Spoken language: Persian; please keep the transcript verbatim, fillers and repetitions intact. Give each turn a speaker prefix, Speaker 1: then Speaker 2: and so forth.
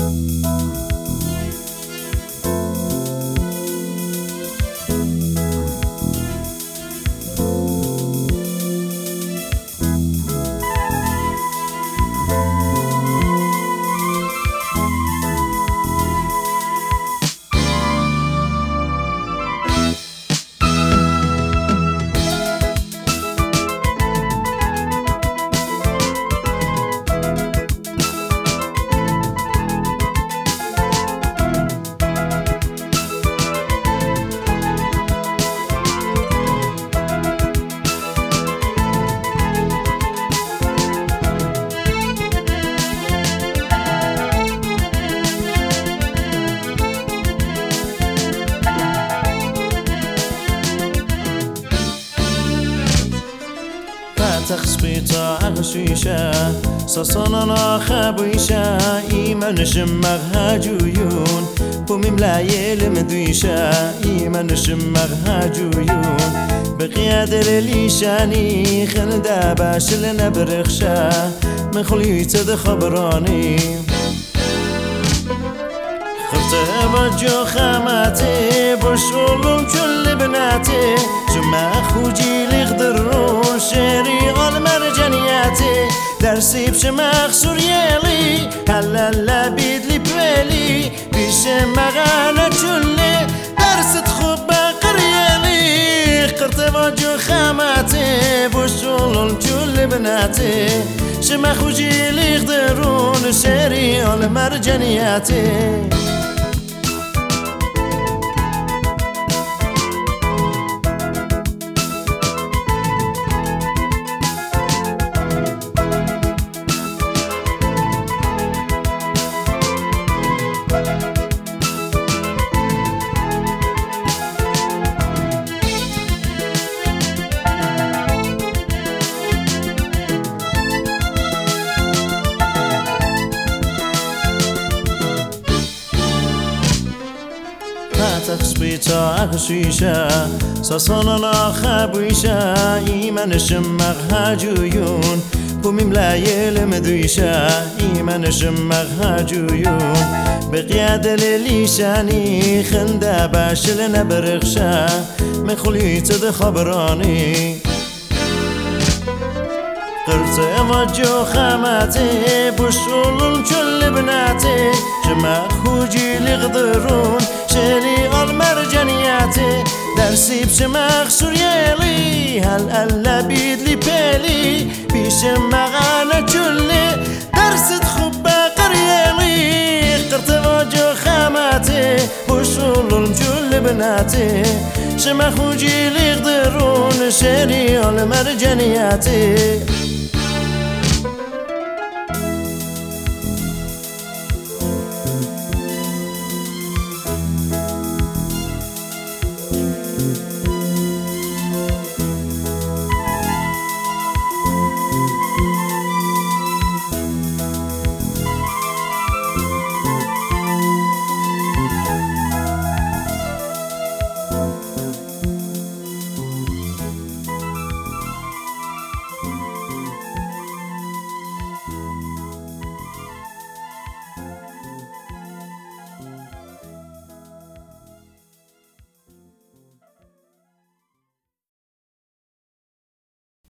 Speaker 1: تخسبيتا عغشيشا ساسانا خبويشا إيمان شمغ هاجويون بوميم لا يلم دويشا إيمان شمغ هاجويون بقيادة لليشاني خلدا باش لنا برخشا من خليت خبراني خفت بجو خاماتي بشولم كل بناتي جمع خوجي لغدرون شيري المرجانياتي درسي بشمخ سوريالي هلا لا بيدلي بوالي بشمغانا كلي درس تخوب قريالي قرت بجو خاماتي بشولم كل بناتي جمع خوجي لغدرون شيري المرجانياتي تخسبيتا عغشيشا ساسانا خبويشا إيمان شمغ هاجويون بوميم لا يلم دويشا إيمان شمغ هاجويون بقيادة لليشاني خندا باش لنا برخشا من خليت خبراني قرت وجو خاماتي بشولن كل بناتي جمع خوجي لغدرون شيلي المرجانياتي درسي بشمخ سوريالي هل ألا بيدلي بيلي بشمغانا كلي درس تخب قريالي قرت وجو خاماتي بشولن كل بناتي جمع خوجي لغدرون شيلي المرجانياتي